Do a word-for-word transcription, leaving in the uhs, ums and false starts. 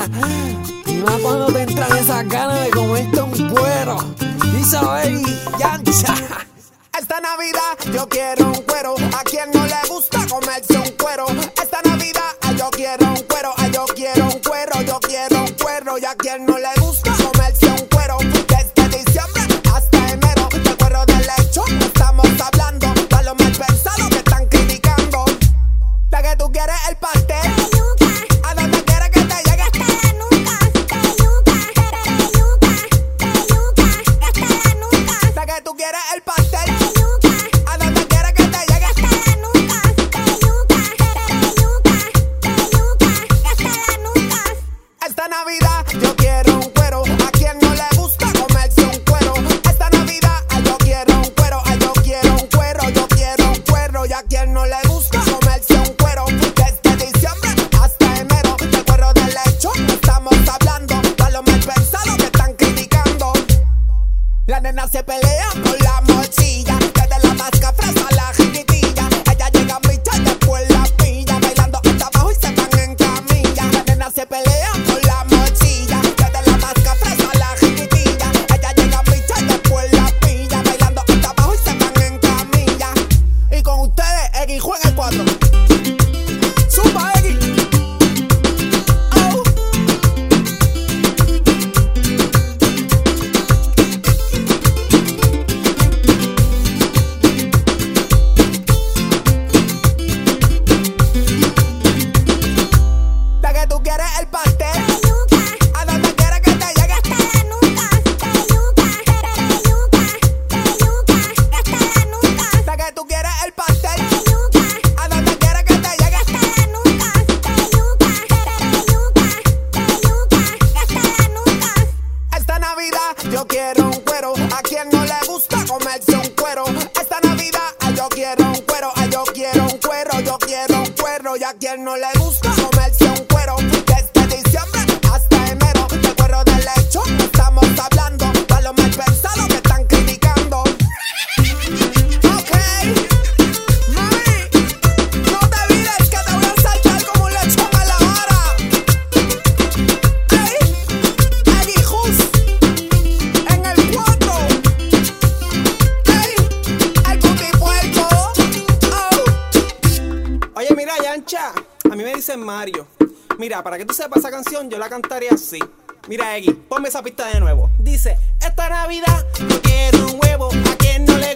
Y más cuando te entran esas ganas de comerte un cuero. Isabel y Yancha. Esta Navidad yo quiero un cuero. A quien no le gusta comerse un cuero. Esta Navidad ay, yo quiero un cuero. Ay, yo quiero un cuero, yo quiero un cuero. Y a quien no le gusta comerse un cuero. Desde diciembre hasta enero. De cuero de lecho no estamos hablando. Para los mal pensados que están criticando. La que tú quieres el pastel. A donde quieres que te llegue hasta la nuca. La que tú quieres el pastel. A donde quieres que te llegue hasta la nuca. Esta Navidad yo quiero un cuero. A quien no le gusta comerse un cuero. Esta Navidad ay, yo quiero un cuero. Ay, yo quiero un cuero, yo quiero un cuero. Y a quien no le gusta comerse un cuero. Desde diciembre hasta enero. De cuero de lecho no estamos hablando. Para los mal pensados que están criticando. Las nenas se pelean por la morcilla. Desde la masca fresa a la jiquitilla. Ella llega bicha y después la pilla. Bailando hasta abajo y se van en camilla. Las nenas se pelean por la morcilla. Desde la masca fresa a la jiquitilla. Ella llega bicha y después la pilla. Bailando hasta abajo y se van en camilla. Y con ustedes, X juega el cuatro. Zumba, X. Oh. La que tú quieres el pastel. A donde quieres que te llegue hasta la nuca. La que tú quieres el pastel. A donde quieres que te llegue hasta la nuca. Esta Navidad yo quiero un cuero. A quien no le gusta comerse un cuero. Esta Navidad ay, yo quiero un cuero. Ay, yo quiero un cuero, yo quiero un cuero. Y a quien no le gusta comerse un cuero. Desde diciembre hasta enero. De cuero de lecho no estamos hablando. Para los mal pensados que están criticando. Ok, mami, no te olvides que te voy a saltar como un lechón a la vara. Ey, Aguijus en el cuatro. Ey, el putipuerco. Oh. Oye, mira, Yancha, a mí me dicen Mario. Mira, para que tú sepas esa canción, yo la cantaría así. Mira, X, ponme esa pista de nuevo. Dice, esta Navidad yo quiero un huevo. A quien no le